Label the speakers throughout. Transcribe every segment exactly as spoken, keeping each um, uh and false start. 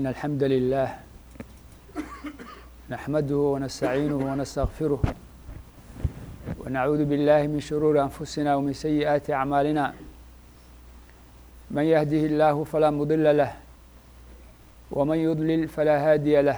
Speaker 1: إن الحمد لله نحمده ونستعينه ونستغفره ونعوذ بالله من شرور أنفسنا ومن سيئات أعمالنا من يهده الله فلا مضل له ومن يضلل فلا هادي له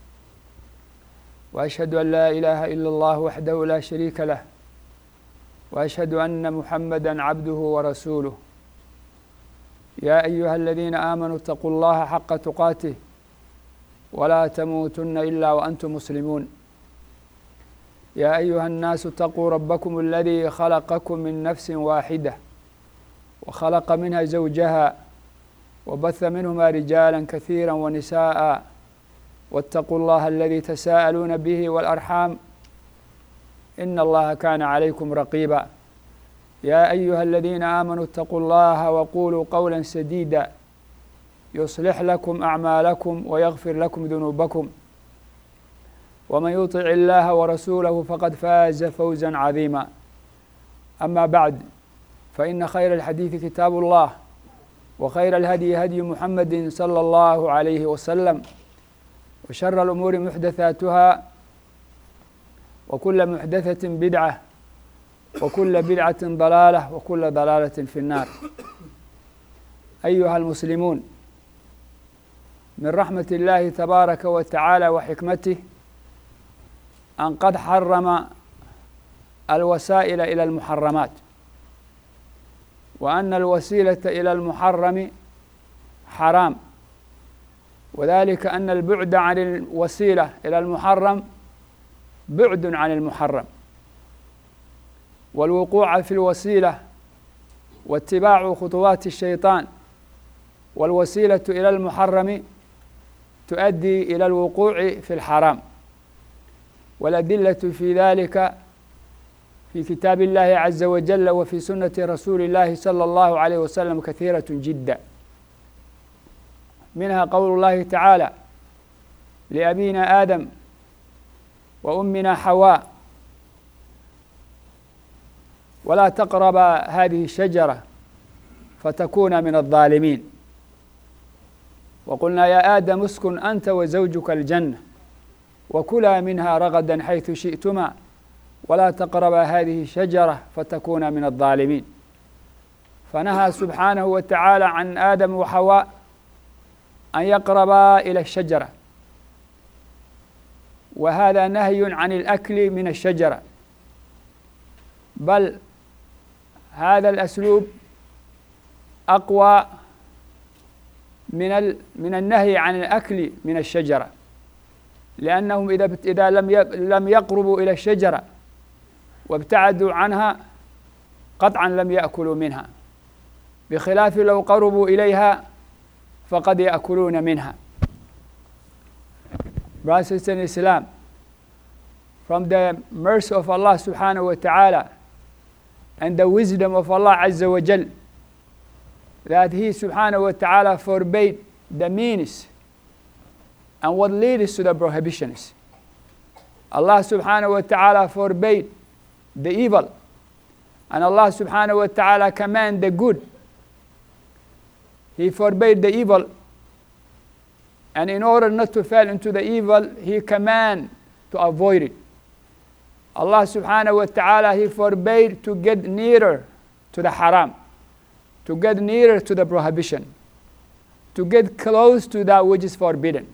Speaker 1: وأشهد أن لا إله إلا الله وحده لا شريك له وأشهد أن محمدًا عبده ورسوله يا أيها الذين آمنوا اتقوا الله حق تقاته ولا تموتن إلا وأنتم مسلمون يا أيها الناس اتقوا ربكم الذي خلقكم من نفس واحدة وخلق منها زوجها وبث منهما رجالا كثيرا ونساء واتقوا الله الذي تساءلون به والأرحام إن الله كان عليكم رقيبا يا أيها الذين آمنوا اتقوا الله وقولوا قولا سديدا يصلح لكم أعمالكم ويغفر لكم ذنوبكم ومن يطع الله ورسوله فقد فاز فوزا عظيما أما بعد فإن خير الحديث كتاب الله وخير الهدي هدي محمد صلى الله عليه وسلم وشر الأمور محدثاتها وكل محدثة بدعة وكل بدعة ضلالة وكل ضلالة في النار أيها المسلمون من رحمة الله تبارك وتعالى وحكمته أن قد حرم الوسائل إلى المحرمات وأن الوسيلة إلى المحرم حرام وذلك أن البعد عن الوسيلة إلى المحرم بعد عن المحرم والوقوع في الوسيلة واتباع خطوات الشيطان والوسيلة إلى المحرم تؤدي إلى الوقوع في الحرام والأدلة في ذلك في كتاب الله عز وجل وفي سنة رسول الله صلى الله عليه وسلم كثيرة جدا منها قول الله تعالى لأبينا آدم وأمنا حواء ولا تقربا هذه الشجرة فتكونا من الظالمين وقلنا يا آدم اسكن أنت وزوجك الجنة وكلا منها رغدا حيث شئتما ولا تقربا هذه الشجرة فتكونا من الظالمين فنهى سبحانه وتعالى عن آدم وحواء أن يقربا إلى الشجرة وهذا نهي عن الأكل من الشجرة بل هذا الأسلوب أقوى من من النهي عن الأكل من الشجرة لأنهم إذا إذا لم لم يقربوا إلى الشجرة وابتعدوا عنها قطعا لم يأكلوا منها بخلاف لو قربوا إليها فقد يأكلون منها. Brothers in Islam, from the mercy of Allah subhanahu wa ta'ala and the wisdom of Allah Azza wa Jal, that He subhanahu wa ta'ala forbade the means and what leads to the prohibitions. Allah subhanahu wa ta'ala forbade the evil and Allah subhanahu wa ta'ala command the good. He forbade the evil and in order not to fall into the evil, He command to avoid it. Allah subhanahu wa ta'ala, He forbade to get nearer to the haram, to get nearer to the prohibition, to get close to that which is forbidden.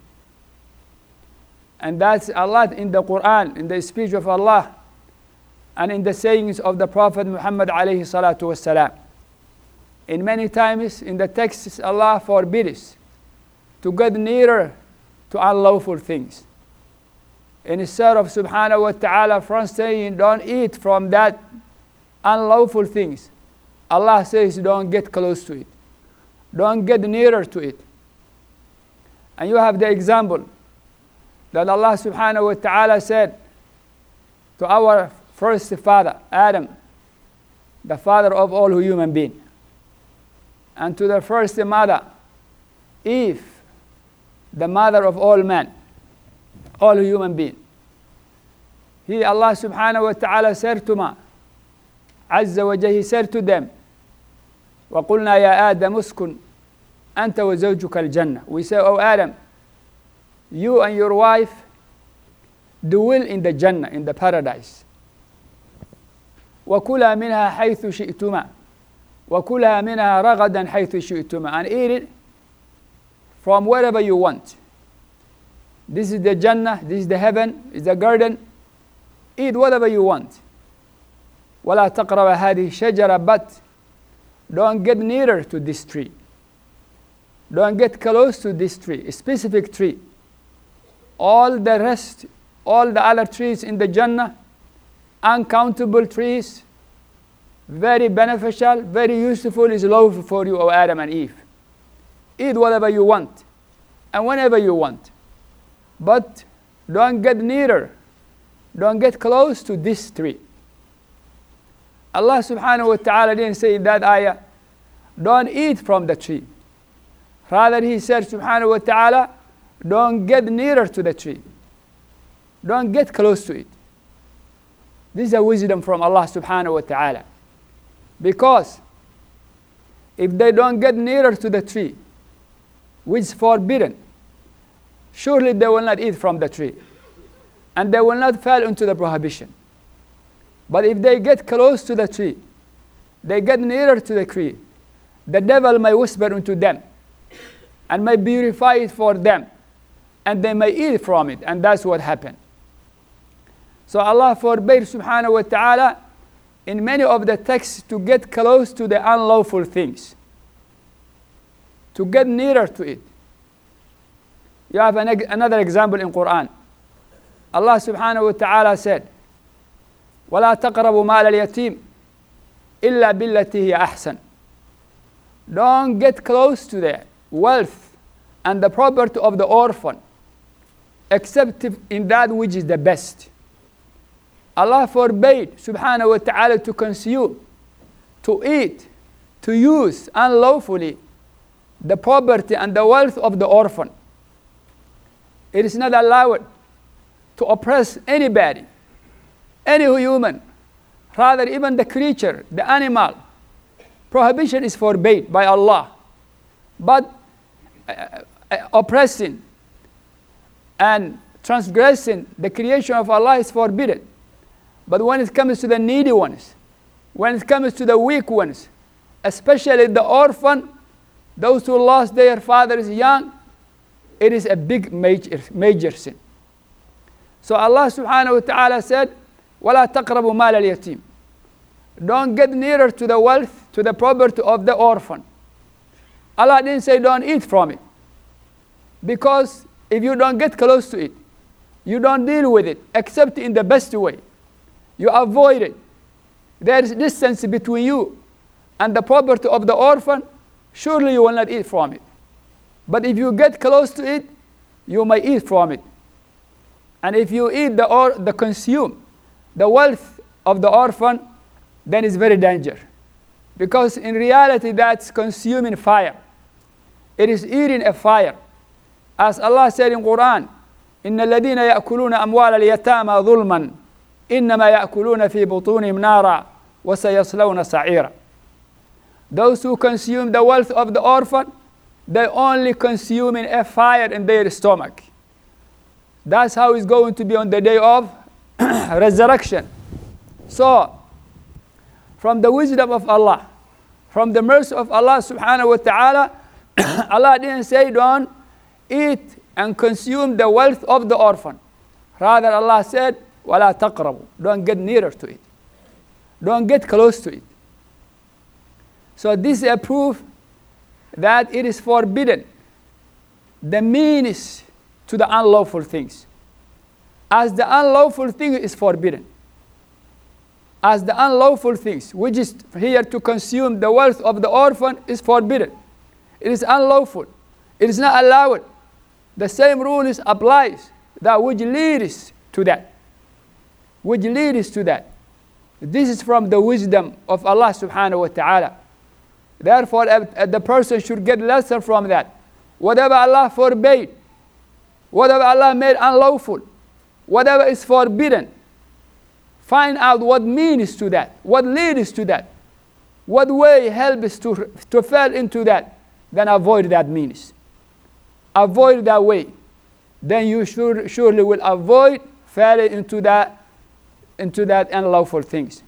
Speaker 1: And that's Allah in the Quran, in the speech of Allah, and in the sayings of the Prophet Muhammad alayhi salatu wassalam. In many times in the texts, Allah forbids to get nearer to unlawful things. Instead of subhanahu wa ta'ala from saying don't eat from that unlawful things, Allah says don't get close to it, don't get nearer to it. And you have the example that Allah subhanahu wa ta'ala said to our first father Adam, the father of all human beings, and to the first mother Eve, the mother of all men, all human beings. He, Allah subhanahu wa ta'ala said to ma, Azza wa Jalla, He said to them, وَقُلْنَا يَا آدَمُ اسْكُنْ أَنْتَ وَزَوْجُكَ الْجَنَّةِ. We say, O Adam, you and your wife dwell in the Jannah, in the paradise. وَكُلَا مِنْهَا حَيْثُ شِئْتُمَا وَكُلَا مِنْهَا رَغَدًا حَيْثُ شِئْتُمَا, and eat it from wherever you want. This is the Jannah, this is the heaven, is the garden. Eat whatever you want. وَلَا تَقْرَبَ هَذِهِ الشَّجَرَةَ, but don't get nearer to this tree. Don't get close to this tree, a specific tree. All the rest, all the other trees in the Jannah, uncountable trees, very beneficial, very useful, is lawful for you, O Adam and Eve. Eat whatever you want and whenever you want. But don't get nearer, don't get close to this tree. Allah subhanahu wa ta'ala didn't say in that ayah, don't eat from the tree. Rather, He said subhanahu wa ta'ala, don't get nearer to the tree. Don't get close to it. This is a wisdom from Allah subhanahu wa ta'ala. Because if they don't get nearer to the tree, which is forbidden, surely they will not eat from the tree. And they will not fall into the prohibition. But if they get close to the tree, they get nearer to the tree, the devil may whisper into them and may purify it for them, and they may eat from it, and that's what happened. So Allah forbade subhanahu wa ta'ala in many of the texts to get close to the unlawful things, to get nearer to it. You have an, another example in Quran. Allah subhanahu wa ta'ala said, وَلَا تَقْرَبُوا مَالَ الْيَتِيمِ إِلَّا بِالَّتِي هِيَ أَحْسَنُ. Don't get close to the wealth and the property of the orphan, except in that which is the best. Allah forbade subhanahu wa ta'ala to consume, to eat, to use unlawfully the property and the wealth of the orphan. It is not allowed to oppress anybody, any human, rather even the creature, the animal. Prohibition is forbade by Allah. But uh, uh, oppressing and transgressing the creation of Allah is forbidden. But when it comes to the needy ones, when it comes to the weak ones, especially the orphan, those who lost their fathers young, it is a big major, major sin. So Allah subhanahu wa ta'ala said, وَلَا تَقْرَبُوا مَالَ الْيَتِيمِ. Don't get nearer to the wealth, to the property of the orphan. Allah didn't say don't eat from it. Because if you don't get close to it, you don't deal with it, except in the best way. You avoid it. There is distance between you and the property of the orphan, surely you will not eat from it. But if you get close to it, you may eat from it. And if you eat the or the consume, the wealth of the orphan, then it's very dangerous. Because in reality, that's consuming fire. It is eating a fire. As Allah said in Quran, إِنَّ الَّذِينَ يَأْكُلُونَ أَمْوَالَ الْيَتَامَى ظُلْمًا إِنَّمَا يَأْكُلُونَ فِي بُطُونِهِمْ نَارًا وَسَيَصْلَوْنَ سَعِيرًا. Those who consume the wealth of the orphan, they only consuming a fire in their stomach. That's how it's going to be on the day of resurrection. So, from the wisdom of Allah, from the mercy of Allah subhanahu wa ta'ala, Allah didn't say don't eat and consume the wealth of the orphan. Rather, Allah said, وَلَا تَقْرَبُوا. Don't get nearer to it. Don't get close to it. So this is a proof that it is forbidden, the means to the unlawful things. As the unlawful thing is forbidden. As the unlawful things, which is here to consume the wealth of the orphan, is forbidden. It is unlawful. It is not allowed. The same rule is applies, that which leads to that. Which leads to that. This is from the wisdom of Allah subhanahu wa ta'ala. Therefore, uh, the person should get lesson from that. Whatever Allah forbade, whatever Allah made unlawful, whatever is forbidden, find out what means to that, what leads to that, what way helps to, to fall into that, then avoid that means. Avoid that way. then you sure, surely will avoid falling into that, into that unlawful things.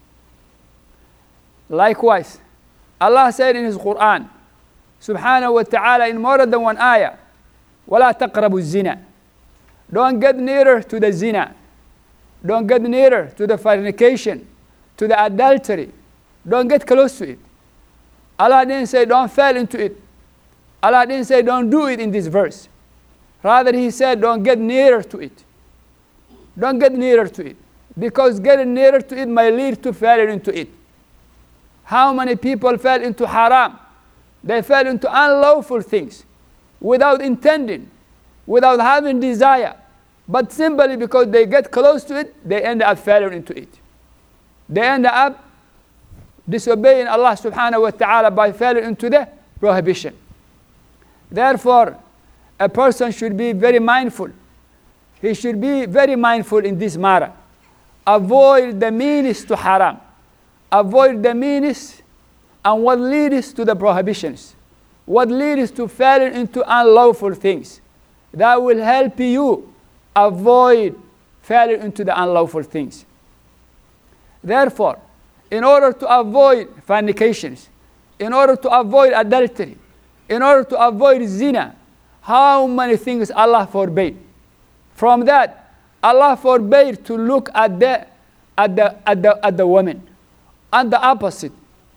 Speaker 1: Likewise, Allah said in His Quran, subhanahu wa ta'ala, in more than one ayah, وَلَا تَقْرَبُوا الزِّنَا. Don't get nearer to the zina. Don't get nearer to the fornication, to the adultery. Don't get close to it. Allah didn't say don't fall into it. Allah didn't say don't do it in this verse. Rather, He said don't get nearer to it. Don't get nearer to it. Because getting nearer to it might lead to falling into it. How many people fell into haram? They fell into unlawful things without intending, without having desire. But simply because they get close to it, they end up falling into it. They end up disobeying Allah subhanahu wa ta'ala by falling into the prohibition. Therefore, a person should be very mindful. He should be very mindful in this matter. Avoid the means to haram. Avoid the means and what leads to the prohibitions. What leads to falling into unlawful things. That will help you avoid falling into the unlawful things. Therefore, in order to avoid fornications, in order to avoid adultery, in order to avoid zina, how many things Allah forbade? From that, Allah forbade to look at the at the at the at the woman. And the opposite.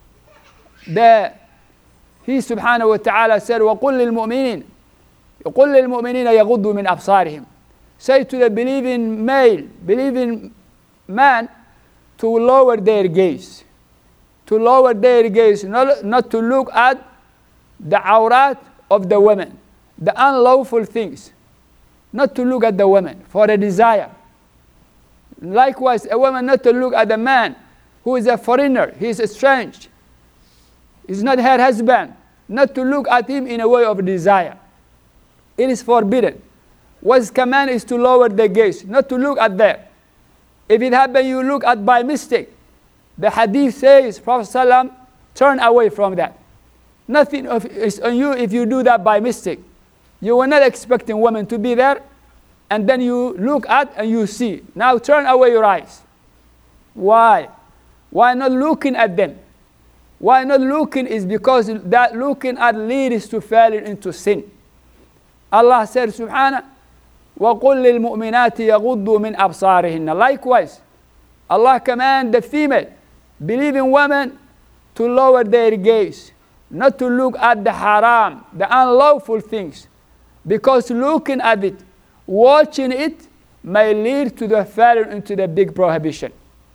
Speaker 1: The He subhanahu wa ta'ala said, وَقُلْ لِلْمُؤْمِنِينَ يَقُلْ لِلْمُؤْمِنِينَ يَغُضُّوا مِنْ أَبْصَارِهِمْ. Say to the believing male, believing man, to lower their gaze. To lower their gaze, not, not to look at the awrat of the women, the unlawful things. Not to look at the women for a desire. Likewise, a woman not to look at the man who is a foreigner, he is estranged. He's not her husband. Not to look at him in a way of desire. It is forbidden. What's command is to lower the gaze, not to look at them. If it happens you look at by mistake, the hadith says, Prophet ﷺ, turn away from that. Nothing of, is on you if you do that by mistake. You were not expecting women to be there, and then you look at and you see. Now turn away your eyes. Why? Why not looking at them? Why not looking is because that looking at leads to falling into sin. Allah said, Subhanahu, وَقُلْ لِلْمُؤْمِنَاتِ يَغُضُّوا مِنْ أَبْصَارِهِنَّ. Likewise, Allah command the female, believing women, to lower their gaze, not to look at the haram, the unlawful things, because looking at it, watching it, may lead to the falling into the big prohibition.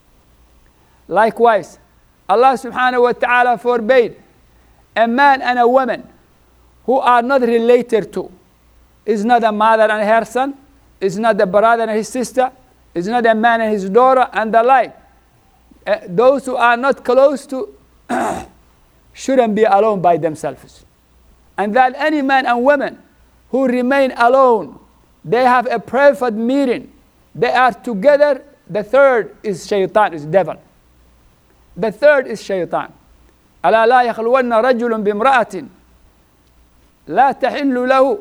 Speaker 1: Likewise, Allah subhanahu wa ta'ala forbade a man and a woman who are not related to. Is not a mother and her son, is not a brother and his sister, is not a man and his daughter, and the like. Uh, those who are not close to shouldn't be alone by themselves. And that any man and woman who remain alone, they have a private meeting, they are together, the third is shaitan, is devil. The third is shaitan. ألا لا يخلون رجل بامرأة لا تحل له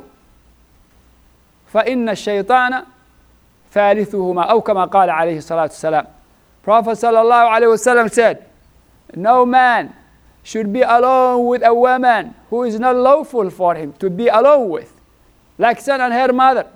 Speaker 1: فإن الشيطان ثالثهما أو كما قال عليه الصلاة والسلام. Prophet sallallahu alaihi wasallam said, no man should be alone with a woman who is not lawful for him to be alone with, like son and her mother.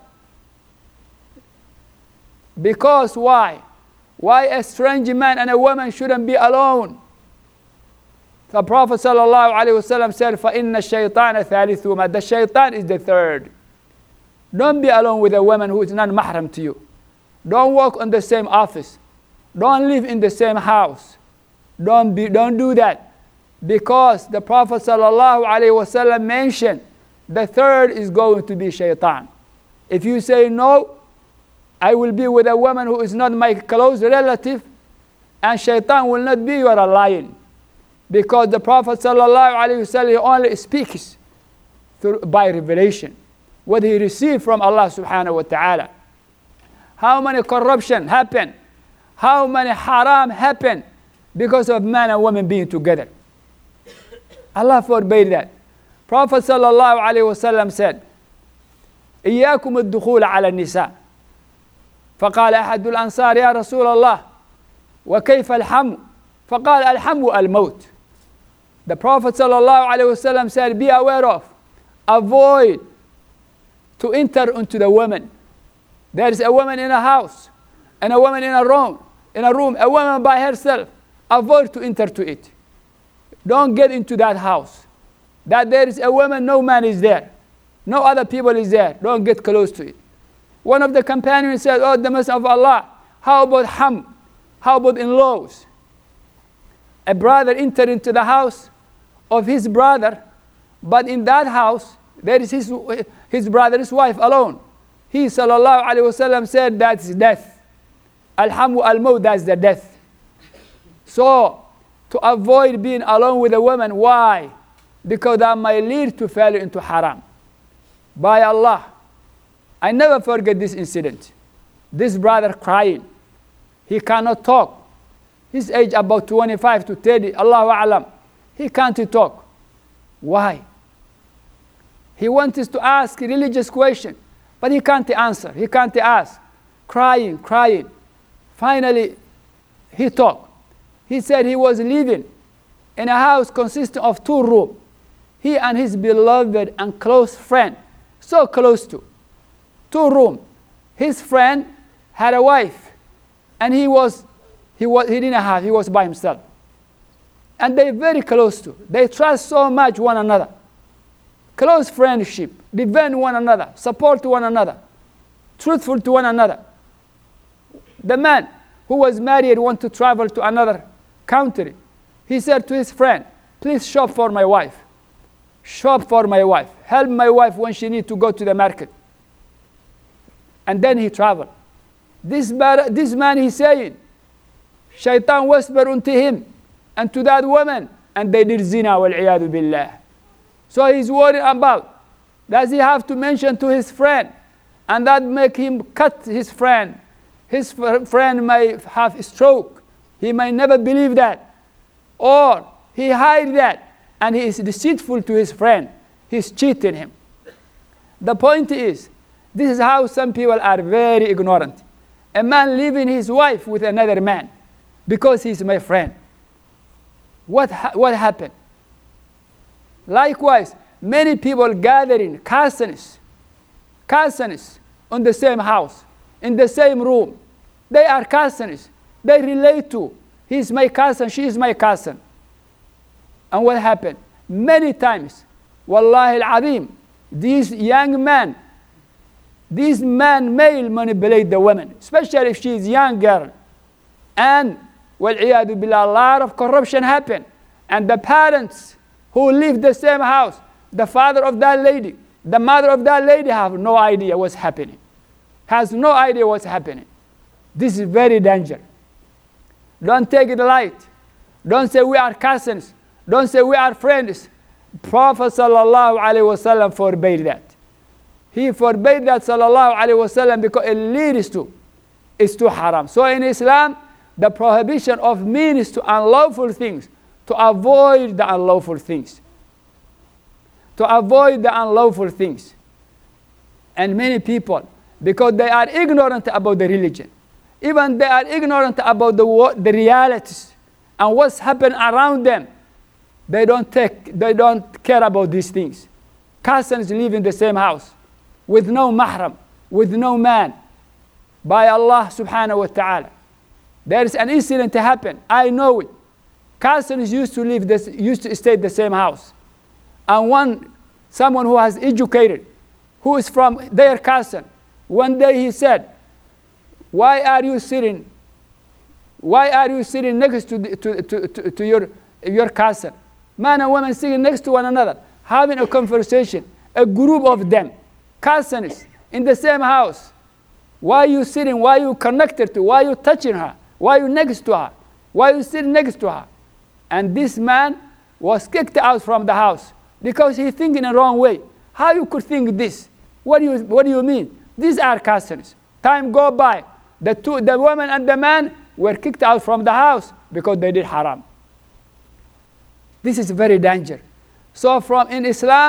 Speaker 1: Because why? Why a strange man and a woman shouldn't be alone? The Prophet sallallahu alaihi wasallam said, فَإِنَّ الشَّيْطَانَ ثَالِثُهُمَا. The shaitan is the third. Don't be alone with a woman who is not mahram to you. Don't work on the same office. Don't live in the same house. Don't, be, don't do that. Because the Prophet sallallahu alaihi wasallam mentioned the third is going to be shaitan. If you say no, I will be with a woman who is not my close relative, and shaitan will not be, you are lying. Because the Prophet sallallahu alaihi wasallam only speaks through, by revelation, what he received from Allah subhanahu wa ta'ala. How many corruption happen? How many haram happen because of man and woman being together? Allah forbade that. Prophet sallallahu alaihi wasallam said, إياكم الدخول على النساء. فقال أحد الأنصار يا رسول الله وكيف الحم؟ فقال الحم الموت. The Prophet sallallahu alaihi wasallam said, be aware of, avoid to enter into the woman. There is a woman in a house and a woman in a room, in a room, a woman by herself. Avoid to enter to it. Don't get into that house. That there is a woman, no man is there. No other people is there. Don't get close to it. One of the companions said, oh, the Messenger of Allah, how about ham? How about in-laws? A brother entered into the house of his brother, but in that house, there is his, his brother's wife alone. He, sallallahu alayhi wasallam, said that's death. Alhamu al-maut, that's the death. So, to avoid being alone with a woman, why? Because that might lead to fall into haram. By Allah, I never forget this incident. This brother crying. He cannot talk. His age about twenty-five to thirty, Allahu A'lam. He can't talk. Why? He wants to ask a religious question, but he can't answer. He can't ask. Crying, crying. Finally, he talked. He said he was living in a house consisting of two rooms. He and his beloved and close friend, so close to, two rooms. His friend had a wife, and he was, he was, he didn't have, he was by himself. And they very close to. They trust so much one another. Close friendship, defend one another, support one another, truthful to one another. The man who was married wanted to travel to another country. He said to his friend, please shop for my wife. Shop for my wife. Help my wife when she needs to go to the market. And then he traveled. This, this man, he's saying, Shaitan whispered unto him and to that woman, and they did zina wal-iyadu billah. So he's worried about, does he have to mention to his friend? And that make him cut his friend. His friend may have a stroke. He may never believe that. Or he hide that. And he is deceitful to his friend. He's cheating him. The point is, this is how some people are very ignorant. A man leaving his wife with another man because he's my friend. What, ha what happened? Likewise, many people gathering, cousins, cousins on the same house, in the same room. They are cousins. They relate to, he's my cousin, she is my cousin. And what happened? Many times, wallahi al-azim, these young men, these men male manipulate the women, especially if she is young girl. And, wal-iyadu billah, a lot of corruption happened. And the parents who live the same house, the father of that lady, the mother of that lady have no idea what's happening. Has no idea what's happening. This is very dangerous. Don't take it light. Don't say we are cousins. Don't say we are friends. Prophet sallallahu alaihi wasallam forbade that. He forbade that sallallahu alaihi wasallam because it leads to, it's to haram. So in Islam, the prohibition of means to unlawful things, to avoid the unlawful things. To avoid the unlawful things. And many people, because they are ignorant about the religion, even they are ignorant about the, the realities and what's happened around them, they don't take, they don't care about these things. Cousins live in the same house with no mahram, with no man. By Allah subhanahu wa ta'ala. There is an incident to happen. I know it. Cousins used to live this, used to stay in the same house. And one, someone who has educated, who is from their cousin, one day he said, why are you sitting, why are you sitting next to, the, to, to, to, to your, your cousin? Man and woman sitting next to one another, having a conversation, a group of them, cousins, in the same house. Why are you sitting, why are you connected to, why are you touching her, why are you next to her, why are you sitting next to her? And this man was kicked out from the house because he thinks in a wrong way. How you could think this? What do you, what do you mean? These are cousins. Time go by. The, two, the woman and the man were kicked out from the house because they did haram. This is very dangerous. So from in Islam,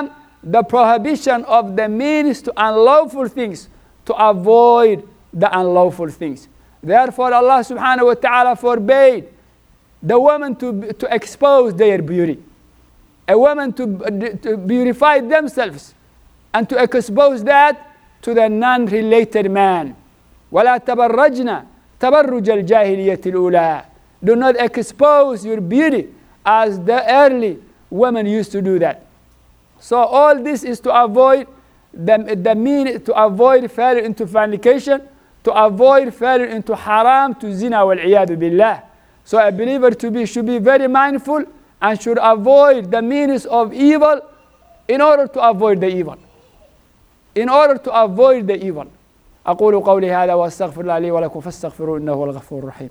Speaker 1: the prohibition of the means to unlawful things to avoid the unlawful things. Therefore, Allah subhanahu wa ta'ala forbade the women to, to expose their beauty, a woman to, to beautify themselves and to expose that to the non-related man. وَلَا تَبَرَّجْنَا تَبَرُّجَ الْجَاهِلِيَّةِ الْأُولَىٰ. Do not expose your beauty as the early women used to do that. So all this is to avoid the, the mean, to avoid falling into fornication, to avoid falling into haram, to zina wal-iyadu billah. So a believer to be, should be very mindful and should avoid the means of evil in order to avoid the evil. In order to avoid the evil. أقول قولي هذا وأستغفر الله لي ولكم فاستغفروه إنه هو الغفور الرحيم.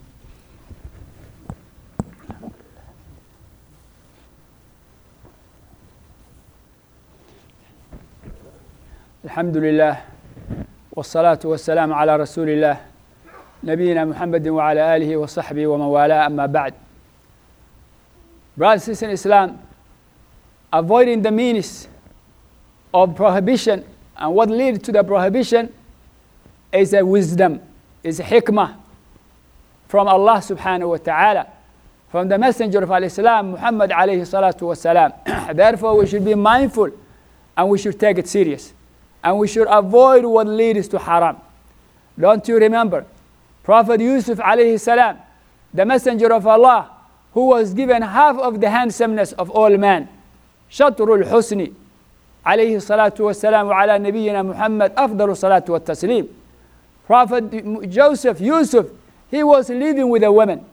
Speaker 1: الحمد لله والصلاة والسلام على رسول الله نبينا محمد وعلى آله وصحبه ومن والاه أما بعد. Brothers and sisters in Islam, avoiding the means of prohibition and what leads to the prohibition is a wisdom, is a hikmah from Allah subhanahu wa ta'ala, from the messenger of Islam, Muhammad alayhi salatu wa salam. Therefore, we should be mindful and we should take it serious. And we should avoid what leads to haram. Don't you remember Prophet Yusuf alayhi salam, the messenger of Allah, who was given half of the handsomeness of all men, shatrul husni alayhi salatu wa salam wa ala nabiyyina Muhammad afdalu salatu wa taslim. Prophet Joseph, Yusuf, he was living with a woman.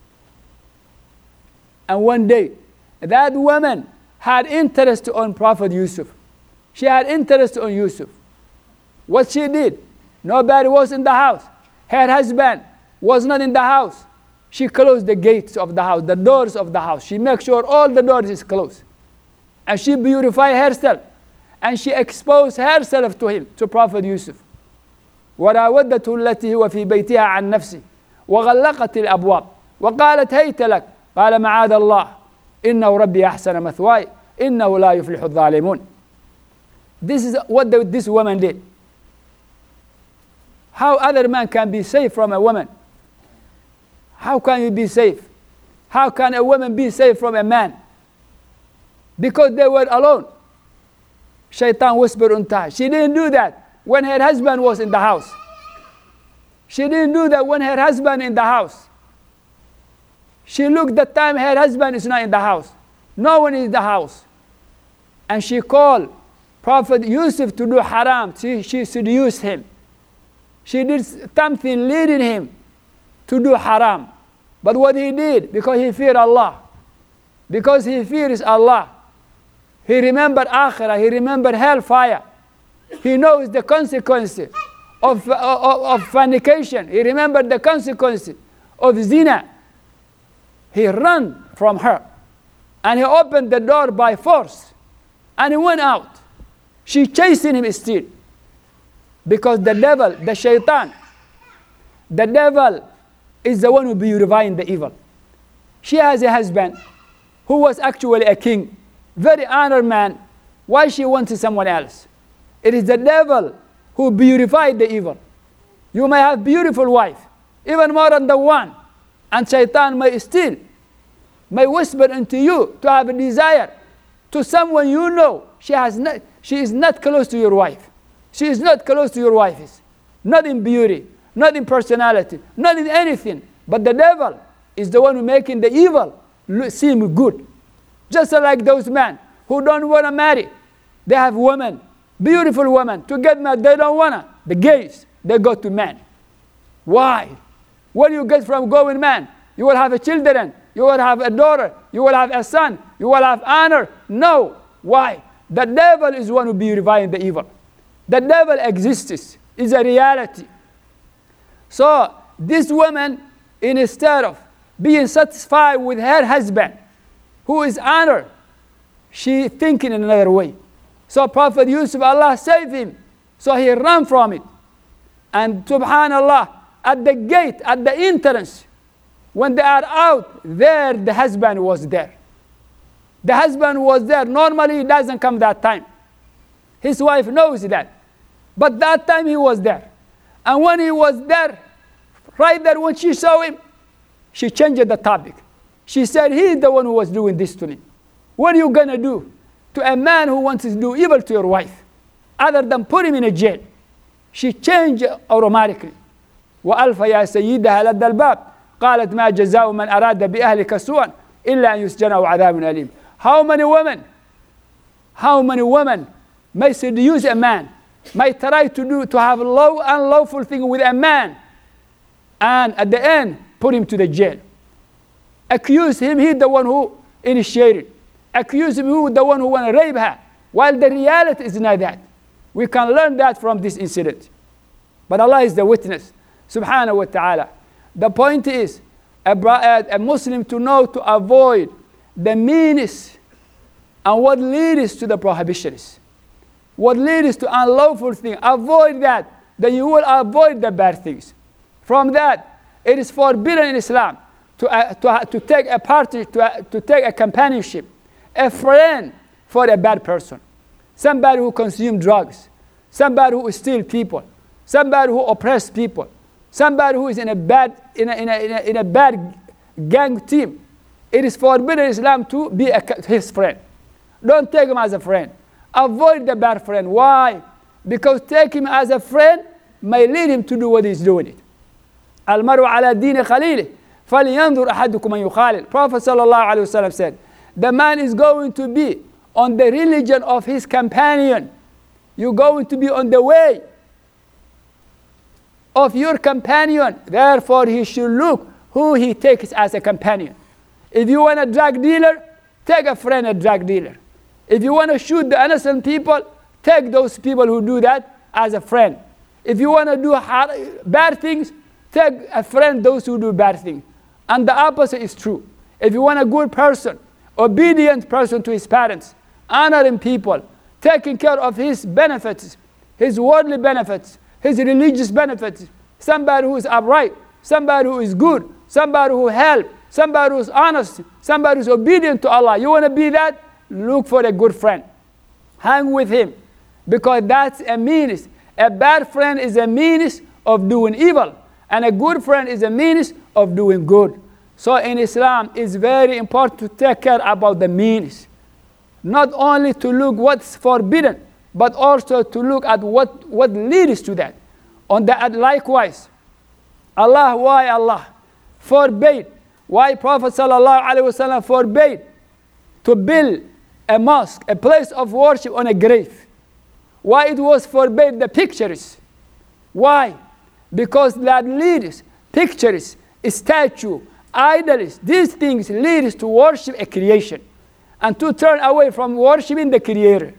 Speaker 1: And one day, that woman had interest on Prophet Yusuf. She had interest on Yusuf. What she did, nobody was in the house. Her husband was not in the house. She closed the gates of the house, the doors of the house. She made sure all the doors is closed. And she beautified herself. And she exposed herself to him, to Prophet Yusuf. وراودته التي هو في بيتها عن نفسه وغلقت الأبواب وقالت هيت لك قال معاذ الله إنه ربي أحسن مثواي إنه لا يفلح الظالمون. This is what the, this woman did. How other man can be safe from a woman? How can you be safe? How can a woman be safe from a man? Because they were alone. Shaitan whispered unto her. She didn't do that when her husband was in the house. She didn't do that when her husband in the house. She looked the time her husband is not in the house. No one is in the house. And she called Prophet Yusuf to do haram. She, she seduced him. She did something leading him to do haram. But what he did, because he feared Allah, because he fears Allah, he remembered akhirah, he remembered hellfire. He knows the consequences of, of, of fornication. He remembered the consequences of zina. He ran from her. And he opened the door by force. And he went out. She chasing him still. Because the devil, the shaitan, the devil is the one who beautifying the evil. She has a husband who was actually a king, very honored man. Why she wanted someone else? It is the devil who beautified the evil. You may have beautiful wife, even more than the one, and shaitan may still, may whisper into you to have a desire to someone you know. She has not, she is not close to your wife. She is not close to your wife. Not in beauty, not in personality, not in anything. But the devil is the one who making the evil seem good. Just like those men who don't want to marry. They have women, beautiful women. To get married, they don't want to. The gays, they go to men. Why? What do you get from going man? You will have a children. You will have a daughter. You will have a son. You will have honor. No. Why? The devil is one who beautifying the evil. The devil exists. It's a reality. So this woman, instead of being satisfied with her husband, who is honored, she thinking in another way. So Prophet Yusuf, Allah saved him. So he ran from it. And subhanallah, at the gate, at the entrance, when they are out, there the husband was there. The husband was there. Normally he doesn't come that time. His wife knows that. But that time he was there. And when he was there, right there when she saw him, she changed the topic. She said, he's the one who was doing this to me. What are you going to do to a man who wants to do evil to your wife, other than put him in a jail? She changed automatically. وألف يا سيدها لدى الباب قالت ما جزاء من أراد بأهلك سوءا إلا أن يسجن أو عذاب أليم. How many women, how many women may seduce a man, may try to do to have low unlawful thing with a man, and at the end put him to the jail. Accuse him, he's the one who initiated. Accuse him, who the one who want to rape her. While the reality is not that. We can learn that from this incident. But Allah is the witness, subhanahu wa ta'ala. The point is, a, a Muslim to know to avoid the meanness and what leads to the prohibitions. What leads to unlawful things. Avoid that. Then you will avoid the bad things. From that, it is forbidden in Islam to, uh, to, uh, to take a party, to, uh, to take a companionship, a friend for a bad person. Somebody who consumes drugs. Somebody who steals people. Somebody who oppresses people. Somebody who is in a bad, in a, in a, in a, in a bad gang team. It is forbidden in Islam to be a, his friend. Don't take him as a friend. Avoid the bad friend. Why? Because take him as a friend may lead him to do what he's doing it. Al-maru ala dini khalili falyanzur ahadukum man yukhalil. Prophet sallallahu alaihi wasallam said, the man is going to be on the religion of his companion. You're going to be on the way of your companion. Therefore, he should look who he takes as a companion. If you want a drug dealer, take a friend, a drug dealer. If you want to shoot the innocent people, take those people who do that as a friend. If you want to do bad things, take a friend those who do bad things. And the opposite is true. If you want a good person, obedient person to his parents, honoring people, taking care of his benefits, his worldly benefits, his religious benefits, somebody who is upright, somebody who is good, somebody who helps, somebody who is honest, somebody who is obedient to Allah. You want to be that? Look for a good friend. Hang with him. Because that's a means. A bad friend is a means of doing evil. And a good friend is a means of doing good. So in Islam, it's very important to take care about the means. Not only to look what's forbidden, but also to look at what, what leads to that. On that, likewise, Allah, why Allah forbade, why Prophet sallallahu alaihi wasallam forbade to build a mosque, a place of worship on a grave. Why it was forbade the pictures? Why? Because that leads, pictures, statue, idols, these things leads to worship a creation and to turn away from worshiping the Creator.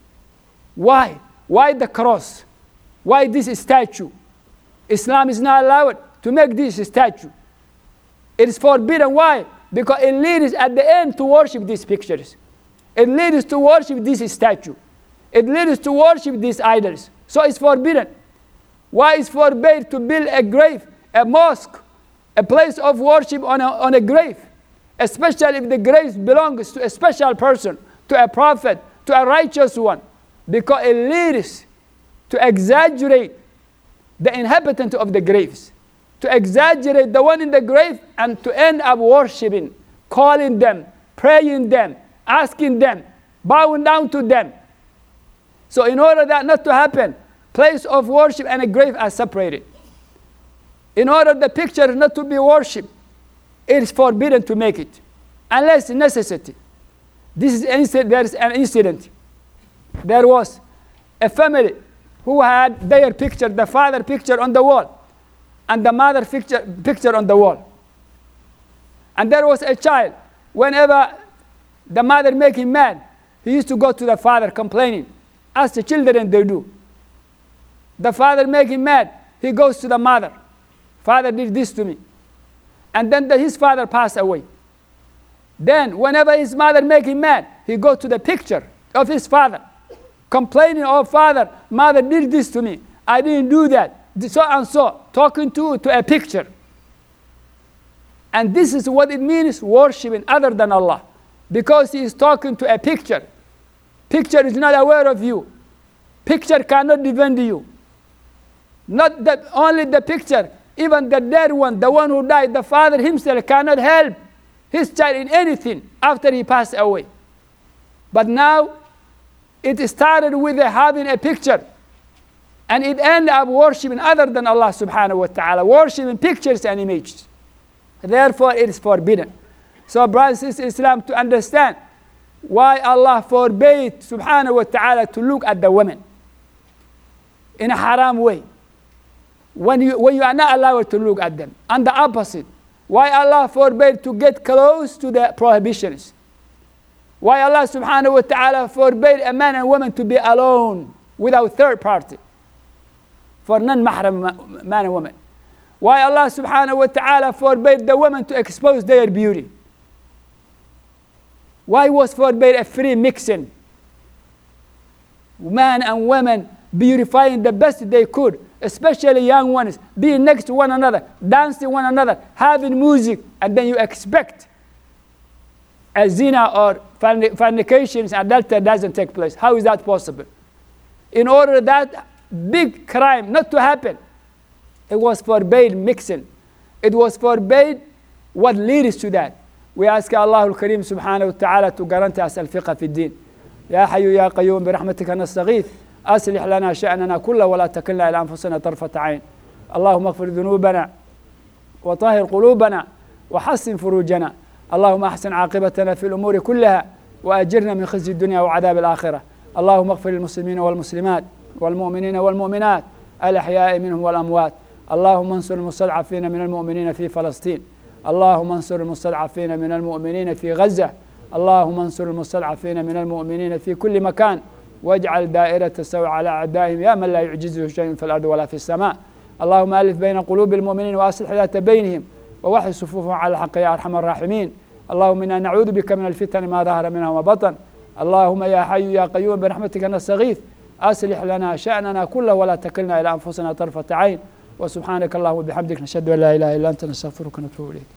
Speaker 1: Why? Why the cross? Why this statue? Islam is not allowed to make this statue. It is forbidden. Why? Because it leads at the end to worship these pictures. It leads to worship this statue. It leads to worship these idols. So it's forbidden. Why is forbidden to build a grave, a mosque, a place of worship on a, on a grave? Especially if the grave belongs to a special person, to a prophet, to a righteous one. Because it leads to exaggerate the inhabitant of the graves. To exaggerate the one in the grave and to end up worshiping, calling them, praying them, asking them, bowing down to them. So in order that not to happen, place of worship and a grave are separated. In order the picture not to be worshipped, it is forbidden to make it, unless necessity. This is incident, there is an incident. There was a family who had their picture, the father picture on the wall, and the mother picture, picture on the wall. And there was a child, whenever the mother made him mad, he used to go to the father complaining, as the children they do. The father made him mad, he goes to the mother. Father did this to me. And then the, his father passed away. Then, whenever his mother made him mad, he goes to the picture of his father, complaining, oh father, mother did this to me. I didn't do that. So and so, talking to, to a picture. And this is what it means, worshiping other than Allah. Because he is talking to a picture. Picture is not aware of you. Picture cannot defend you. Not the, only the picture, even the dead one, the one who died, the father himself cannot help his child in anything after he passed away. But now, it started with having a picture. And it ended up worshiping other than Allah subhanahu wa ta'ala, worshiping pictures and images. Therefore, it is forbidden. So, brothers and sisters, Islam, to understand why Allah forbade subhanahu wa ta'ala to look at the women in a haram way, when you, when you are not allowed to look at them. And the opposite, why Allah forbade to get close to the prohibitions. Why Allah subhanahu wa ta'ala forbade a man and woman to be alone without third party, for non-mahram man and woman. Why Allah subhanahu wa ta'ala forbade the women to expose their beauty. Why was forbade a free mixing? Man and women beautifying the best they could, especially young ones, being next to one another, dancing one another, having music, and then you expect a zina or fornications and adultery doesn't take place. How is that possible? In order that big crime not to happen, it was forbade mixing. It was forbade what leads to that. We ask Allah al-Kareem subhanahu wa ta'ala to guarantee us al-fiqh fi din. Ya hayyu ya qayyum bi rahmatika nastaghith. أصلح لنا شأننا كله ولا تكلنا إلى أنفسنا طرفة عين. اللهم اغفر ذنوبنا وطهر قلوبنا وحسن فروجنا. اللهم أحسن عاقبتنا في الأمور كلها وأجرنا من خزي الدنيا وعذاب الآخرة. اللهم اغفر للمسلمين والمسلمات والمؤمنين والمؤمنات الأحياء منهم والأموات. اللهم انصر المستضعفين من المؤمنين في فلسطين. اللهم انصر المستضعفين من المؤمنين في غزة. اللهم انصر المستضعفين من المؤمنين في كل مكان، واجعل دائرة السوء على أعدائهم يا من لا يعجزه شيء في الأرض ولا في السماء. اللهم ألف بين قلوب المؤمنين وأصلح ذات بينهم ووحد صفوفهم على الحق يا أرحم الراحمين. اللهم إنا نعوذ بك من الفتن ما ظهر منها وما بطن. اللهم يا حي يا قيوم برحمتك نستغيث. أصلح لنا شأننا كله ولا تكلنا إلى أنفسنا طرفة عين. وسبحانك اللهم وبحمدك نشهد أن لا إله إلا أنت نستغفرك ونتوب إليك.